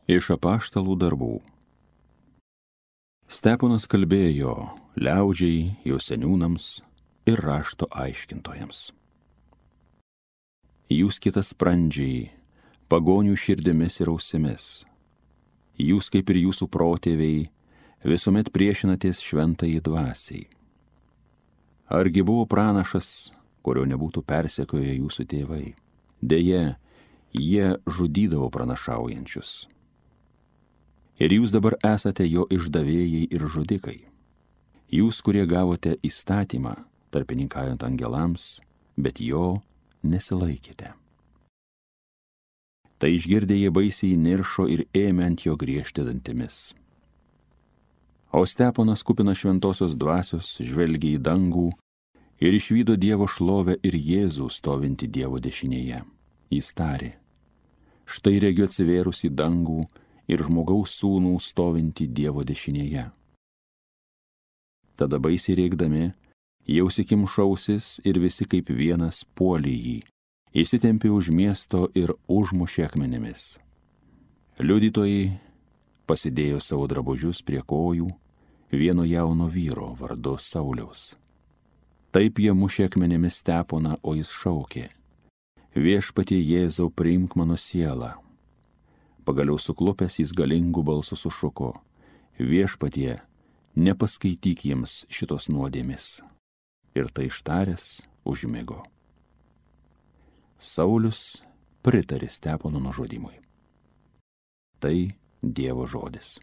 Iš apaštalų darbų. Steponas kalbėjo liaudžiai, jo seniūnams ir rašto aiškintojams. Jūs kitasprandžiai, pagonių širdimis ir ausimis. Jūs kaip ir jūsų protėviai visuomet priešinatės šventajai dvasiai. Argi buvo pranašas, kurio nebūtų persekioję jūsų tėvai? Deja, jie žudydavo pranašaujančius. Ir jūs dabar esate jo išdavėjai ir žudikai. Jūs, kurie gavote įstatymą, tarpininkaujant angelams, bet jo nesilaikėte. Tai išgirdę jie baisiai niršo ir ėmė ant jo griežti dantimis. O Steponas, kupinas šventosios dvasios, žvelgė į dangų ir išvydo Dievo šlovę ir Jėzų stovintį Dievo dešinėje. Jis tarė: štai regiu atsivėrus į dangų ir žmogaus sūnų stovintį Dievo dešinėje. Tada baisiai rėkdami, jau užsikimšo ausis ir visi kaip vienas puolė jį, įsitempė už miesto ir užmušė akmenimis. Liudytojai pasidėjo savo drabužius prie kojų vieno jauno vyro vardu Sauliaus. Taip jie mušė akmenimis Steponą, o jis šaukė: viešpatie Jėzau, priimk mano sielą. Pagaliau suklupęs jis galingų balsų sušuko: viešpatie, nepaskaityk jiems šitos nuodėmės. Ir tai ištaręs užmigo. Saulius pritarė Stepono nužudymui. Tai Dievo žodis.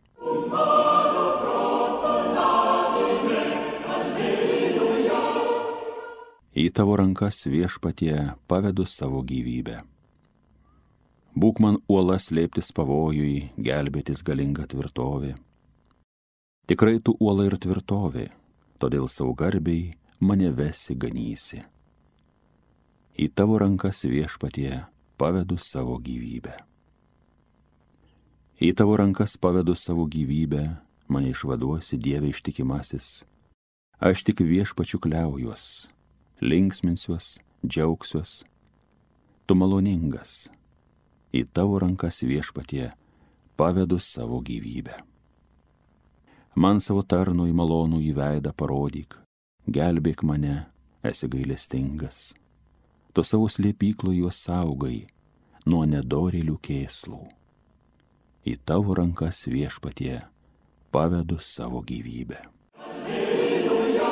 Į tavo rankas, viešpatie, pavedu savo gyvybę. Būk man uola slėptis pavojui, gelbėtis galinga tvirtovė. Tikrai tu uola ir tvirtovė, todėl savo garbiai mane vesi ganysi. Į tavo rankas, viešpatie, pavedu savo gyvybę. Į tavo rankas pavedu savo gyvybę, mane išvaduosi, Dieve ištikimasis. Aš tik viešpačiu kliaujuos, linksminsiuos, džiaugsiuos. Tu maloningas. Į tavo rankas, viešpatie, pavedu savo gyvybę. Man savo tarnui malonų į veidą parodyk, gelbėk mane, esi gailestingas. Tu savo slėpyklų juos saugai nuo nedorėlių kėslų. Į tavo rankas, viešpatie, pavedu savo gyvybę. Alleluja,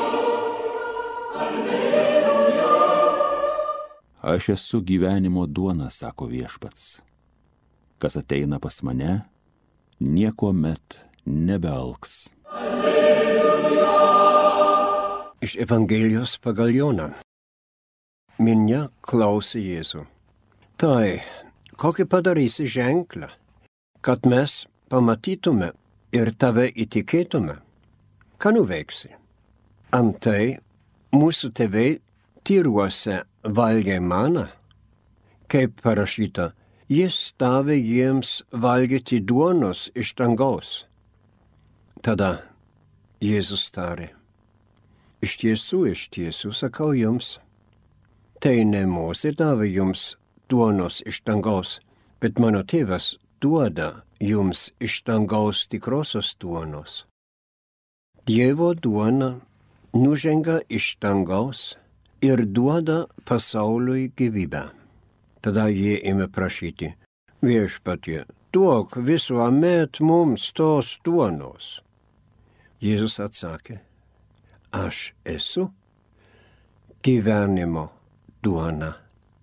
alleluja. Aš esu gyvenimo duona, sako viešpats. Kas ateina pas mane, niekuomet nebealks. Alleluja. Iš Evangelijos pagal Joną. Minia klausė Jėzų: tai, kokį padarysi ženklą, kad mes pamatytume ir tave įtikėtume? Ką nuveiksi? Antai mūsų tėvai Tyruose valgė maną, kaip parašyta: jis davė jiems valgyti duonos iš dangaus. Tada Jėzus tarė: iš tiesų, sakau jums, tai ne Mozė davė jums duonos iš dangaus, bet mano tėvas duoda jums iš dangaus tikrosios duonos. Dievo duona nužengia iš dangaus ir duoda pasauliui gyvybę. Tada jie ėmė prašyti: viešpatie, duok visuomet mums tos duonos. Jėzus atsakė: aš esu gyvenimo duona.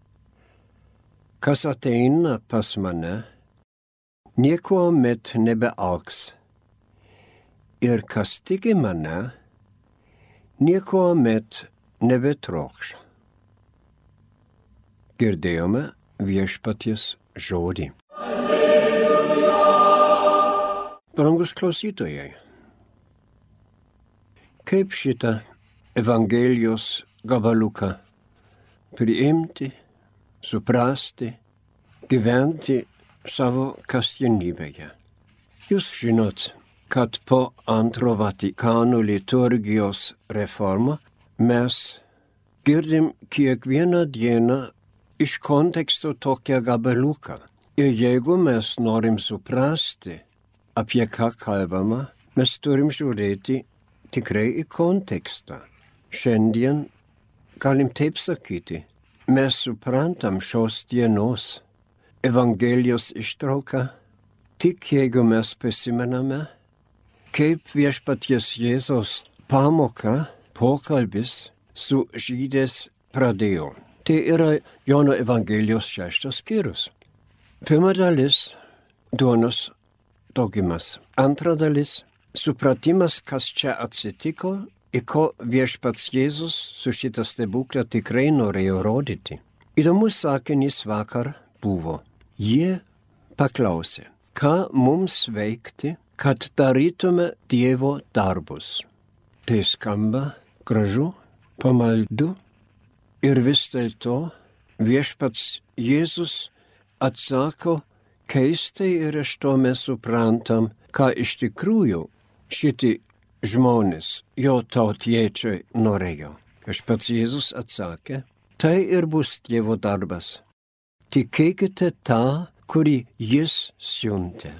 Kas ateina pas mane, niekuomet nebealks. Ir kas tiki mane, niekuomet nebetrokš. Girdėjome viešpaties žodį. Alleluja! Brangus klausytojai, kaip šitą Evangelijos gabaliuką priimti, suprasti, gyventi savo kasdienybėje? Jūs žinot, kad po antro Vatikano liturgijos reformą mes girdim kiekvieną dieną iš konteksto tokią gabaliuką Ir jeigu mes norim suprasti, apie ką kalbama, mes turim žiūrėti tikrai į kontekstą. Šiandien galim taip sakyti, mes suprantam šios dienos Evangelijos ištrauką tik jeigu mes prisimename, kaip viešpaties Jėzaus pamoka, pokalbis su žydais pradėjo. Tai yra Jono Evangelijos 6 skyrius. Pirma dalis – duonos daugimas. Antra dalis – supratimas, kas čia atsitiko ir ko viešpats Jėzus su šitą stebuklą tikrai norėjo rodyti. Įdomus sakinys vakar buvo. Jie paklausė, ką mums veikti, kad darytume Dievo darbus. Tai skamba gražu, pamaldu ir vis dėlto viešpats Jėzus atsako keistai ir iš to mes suprantam, ką iš tikrųjų šitie žmonės, jo tautiečiai norėjo. Viešpats Jėzus atsakė, tai ir bus Dievo darbas. Tikėkite tą, kurį jis siuntė.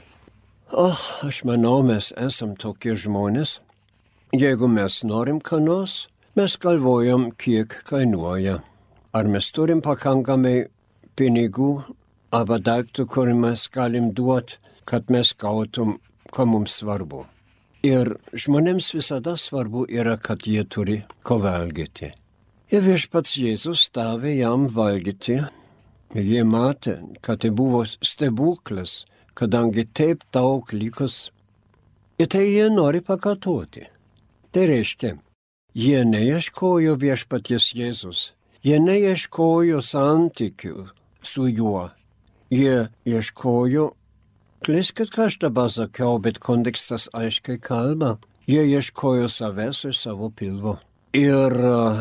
Aš manau, mes esam tokie žmonės. Jeigu mes norim ką nors, mes galvojam, kiek kainuoja. Ar mes turim pakankamai pinigų arba daiktų, kurį mes galim duoti, kad mes gautum, ko mums svarbu. Ir žmonėms visada svarbu yra, kad jie turi ko valgyti. Ir viešpats Jėzus davė jam valgyti. Jie matė, kad tai buvo stebuklas, kadangi taip daug likus. Ir tai jie nori pakartoti. Tai reiškia, jie neieškojo viešpaties Jėzus, jie neieškojo santykių su juo, jie ieškojo, klyskit, ką aš dabar sakiau, bet kontekstas aiškiai kalba, jie ieškojo savęs ir savo pilvo. Ir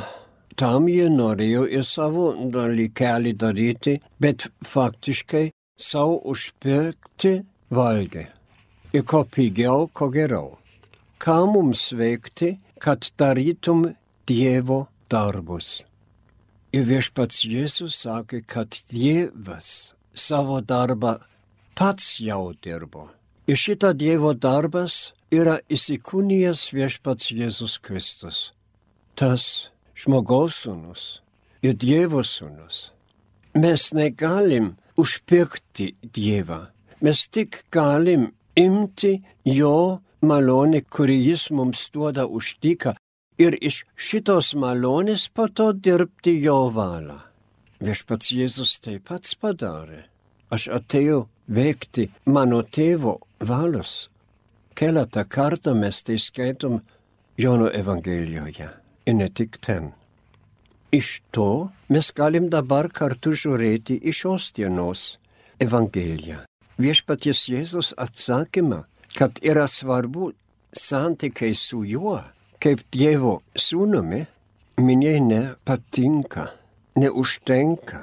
tam jie norėjo ir savo dalykelį daryti, bet faktiškai savo užpirkti valgį. Ir ko pigiau, ko geriau. Ką mums veikti, kad darytum Dievo darbus. Ir viešpats Jėzus sakė, kad Dievas savo darbą pats jau dirbo. Ir šitą Dievo darbas yra įsikūnijęs viešpats Jėzus Kristus. Tas žmogaus sūnus ir Dievo sūnus. Mes negalim užpirkti Dievą. Mes tik galim imti jo malonę, kurį jis mums duoda už dyką, ir iš šitos malonės po to dirbti jo valią. Viešpats Jėzus taip pats padarė. Aš atėjau veikti mano tėvo valios. Keletą kartą mes tai skaitom Jono Evangelijoje. Ir ne tik ten. Iš to mes galim dabar kartu žiūrėti į šios dienos Evangeliją. Viešpaties Jėzus atsakymą, kad yra svarbu santykiai su juo, kaip Dievo sūnumi, miniai nepatinka, neužtenka.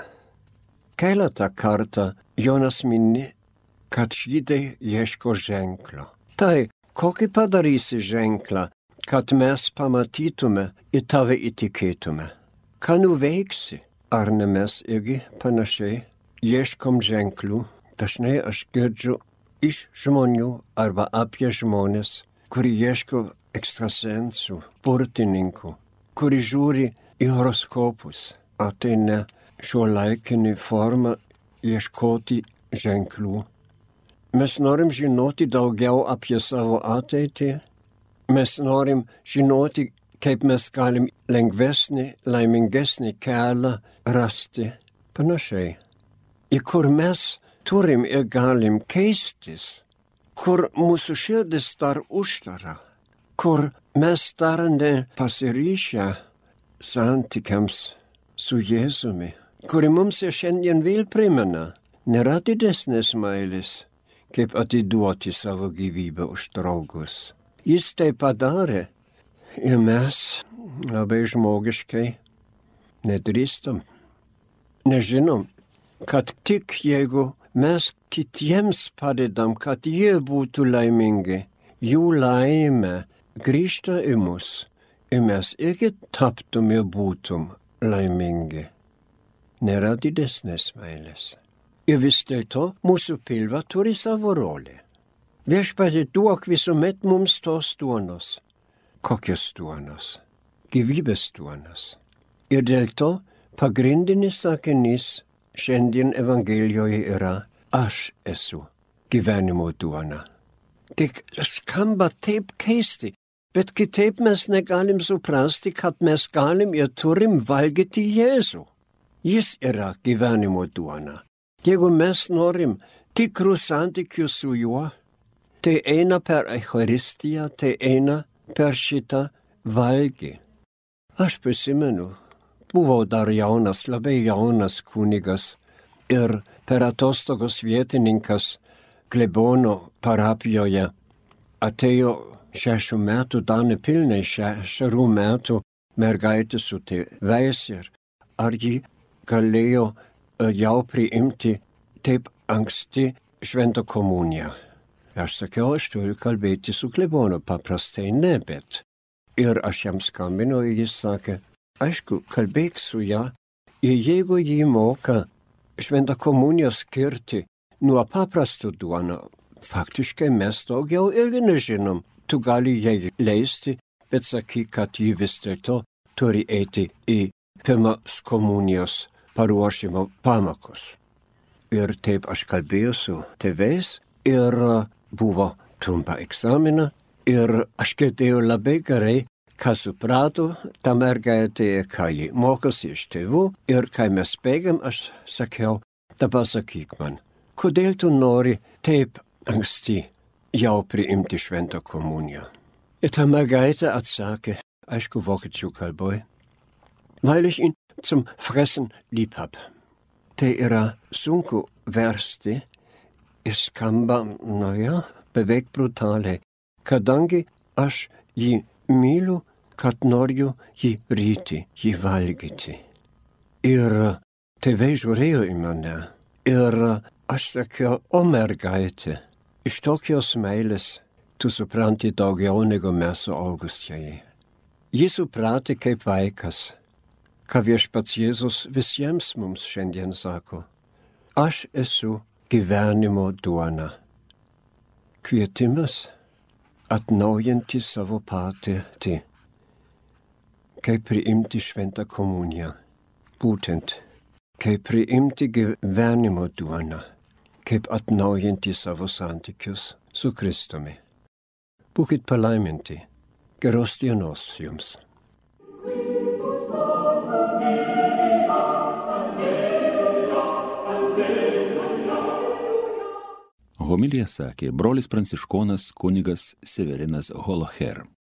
Keletą kartą Jonas mini, kad žydai ieško ženklo. Tai kokį padarysi ženklą, kad mes pamatytume ir tave įtikėtume? Ką nuveiksi? Ar ne mes irgi panašiai ieškom ženklų? Dažnai aš girdžiu iš žmonių arba apie žmonės, kuri ieško ekstrasensų, burtininkų, kuri žiūri į horoskopus. Ar tai ne šiuolaikinė forma ieškoti ženklų? Mes norim žinoti daugiau apie savo ateitį. Mes norim žinoti, kaip mes galim lengvesnį, laimingesnį kelią rasti. Panašiai. Ir kur mes turim ir galim keistis, kur mūsų širdis dar uždara, kur mes dar nepasiryšę santykiams su Jėzumi, kuri mums ir šiandien vėl primena, nėra didesnės meilės, kaip atiduoti savo gyvybę už draugus. Jis tai padarė ir mes labai žmogiškai nedrįstam. Nežinom, kad tik jeigu mes kitiems padedam, kad jie būtų laimingi, jų laimė grįžta į mus ir mes irgi taptum ir būtum laimingi. Nėra didesnės meilės. Ir vis dėlto mūsų pilva turi savo rolę. Viešpatie, duok visuomet mums tos duonos. Kokios duonos? Gyvybės duonos. Ir dėl to pagrindinis sakinys šiandien Evangelijoje yra aš esu gyvenimo duona. Tik skamba taip keisti, bet kitaip mes negalim suprasti, kad mes galim ir turim valgyti Jėzų. Jis yra gyvenimo duona. Jeigu mes norim tikrų santykių su juo, tai eina per Eucharistiją, tai eina per šitą valgį. Aš prisimenu, buvau dar jaunas, labai jaunas kunigas ir per atostogos vietininkas klebono parapijoje atėjo 6 metų, dar nepilnai 6 metų mergaitė su tėvais ir ar ji galėjo jau priimti taip anksti šventą komuniją. Aš sakiau, aš turiu kalbėti su klebonu, paprastai ne, bet. Ir aš jam skambinu ir jis sakė, aišku, kalbėk su ją ir jeigu jį moka šventą komuniją skirti nuo paprastų duoną, faktiškai mes daugiau irgi nežinom. Tu gali jai leisti, bet sakyk, kad jį vis dėlto turi eiti į pirmos komunijos paruošimo pamokas. Ir taip aš kalbėjau su tėvais ir buvo trumpa egzamina ir aš girdėjau labai gerai, ką suprato ta mergaitė ir ką ji mokosi iš tėvų. Ir kai mes baigėm, aš sakiau, dabar sakyk man, kodėl tu nori taip anksti jau priimti šventą komuniją? Ir ta mergaitė atsakė, aišku, vokiečių kalboj, weil ich ihn zum Fressen lieb hab. Tai yra sunku versti ir skamba, beveik brutaliai, kadangi aš jį myliu, kad noriu jį ryti, jį valgyti. Ir tėvai žiūrėjo į mane ir aš sakiau, o mergaitė, iš tokios meilės tu supranti daugiau negu mes suaugusieji. Ji suprati kaip vaikas, ką viešpats Jėzus visiems mums šiandien sako. Aš esu gyvenimo duona. Kvietimas atnaujinti savo patirtį, kaip priimti šventą komuniją. Būtent, kaip priimti gyvenimo duoną, kaip atnaujinti savo santykius su Kristumi. Būkit palaiminti. Geros dienos jums. Homiliją sakė brolis pranciškonas kunigas Severinas Holoher.